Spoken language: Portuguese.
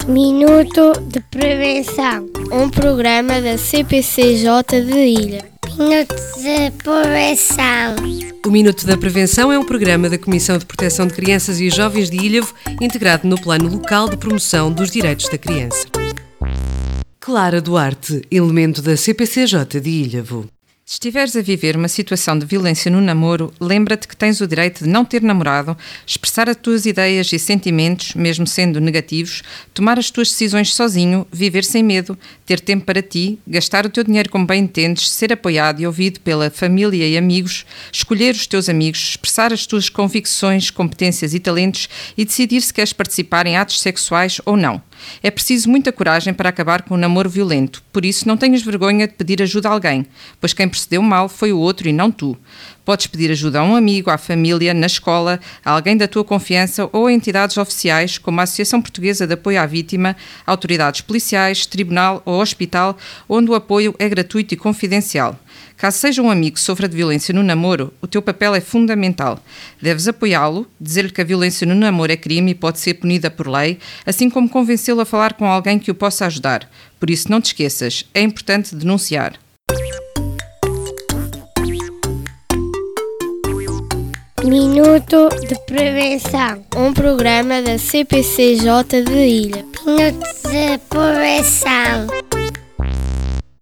Minuto de Prevenção, um programa da CPCJ de Ilha. Minuto de Prevenção. O Minuto da Prevenção é um programa da Comissão de Proteção de Crianças e Jovens de Ilhavo, integrado no Plano Local de Promoção dos Direitos da Criança. Clara Duarte, elemento da CPCJ de Ilhavo. Se estiveres a viver uma situação de violência no namoro, lembra-te que tens o direito de não ter namorado, expressar as tuas ideias e sentimentos, mesmo sendo negativos, tomar as tuas decisões sozinho, viver sem medo, ter tempo para ti, gastar o teu dinheiro como bem entendes, ser apoiado e ouvido pela família e amigos, escolher os teus amigos, expressar as tuas convicções, competências e talentos e decidir se queres participar em atos sexuais ou não. É preciso muita coragem para acabar com um namoro violento, por isso não tenhas vergonha de pedir ajuda a alguém, pois quem procedeu mal foi o outro e não tu. Podes pedir ajuda a um amigo, à família, na escola, a alguém da tua confiança ou a entidades oficiais como a Associação Portuguesa de Apoio à Vítima, autoridades policiais, tribunal ou hospital, onde o apoio é gratuito e confidencial. Caso seja um amigo que sofra de violência no namoro, o teu papel é fundamental. Deves apoiá-lo, dizer-lhe que a violência no namoro é crime e pode ser punida por lei, assim como convencê-lo a falar com alguém que o possa ajudar. Por isso não te esqueças, é importante denunciar. Minuto de Prevenção, um programa da CPCJ de Ilha. Minuto de Prevenção.